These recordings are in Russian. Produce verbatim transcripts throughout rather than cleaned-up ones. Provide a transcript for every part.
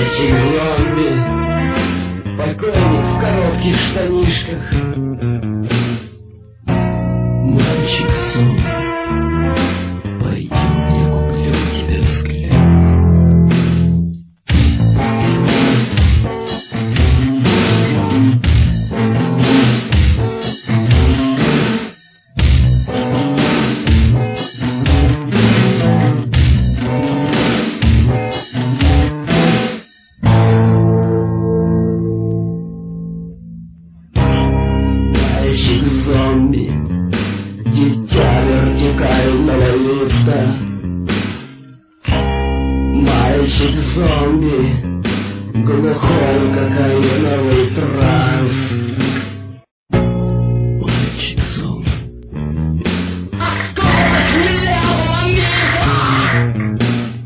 Мальчик-зомби, покойник в коротких штанишках. Мальчик-зомби, пойдем, я куплю тебе взгляд. Мальчик-зомби, дитя вертикального лифта. Мальчик-зомби, глухой кокаиновый транс. Мальчик-зомби, а кто захмелел мифа?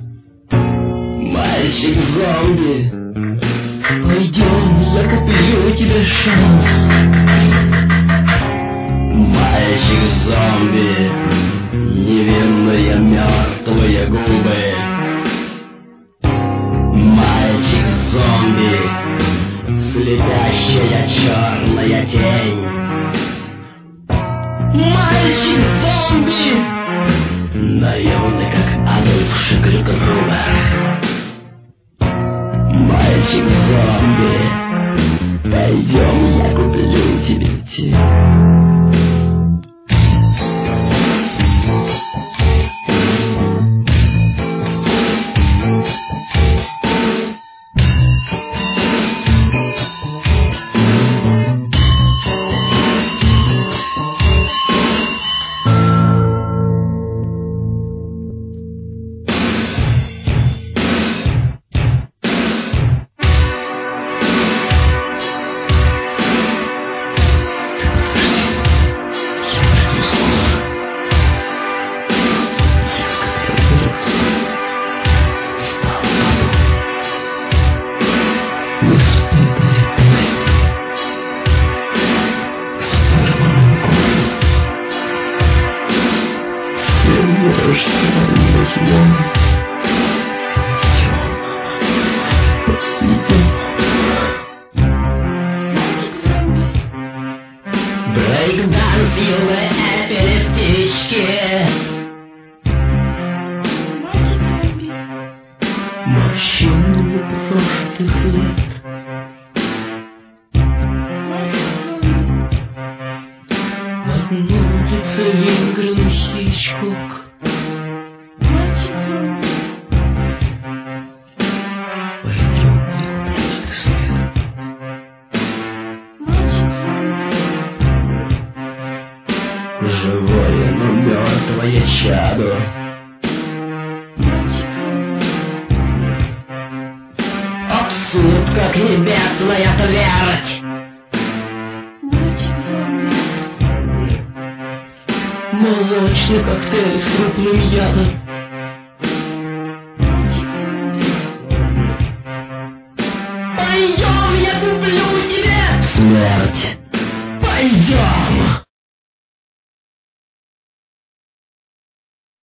Мальчик-зомби, пойдем, я куплю тебе шанс. Мальчик-зомби, невинные мертвые губы. Мальчик-зомби, слепящая черная тень. Мальчик-зомби, наемный, как Адольф Шикльгрубер. Мальчик-зомби, пойдем, я куплю тебе тень. Брейк-данс юной эпилептички. Морщины прошлых лет. В одном лице Лингрен Хичкок. Пойдем, я куплю тебе свет. Живое, но мертвое чадо. Абсурд, как небесная твердь. Молочный коктейль с крупным ядом. Пойдем, я куплю тебе смерть. Пойдем.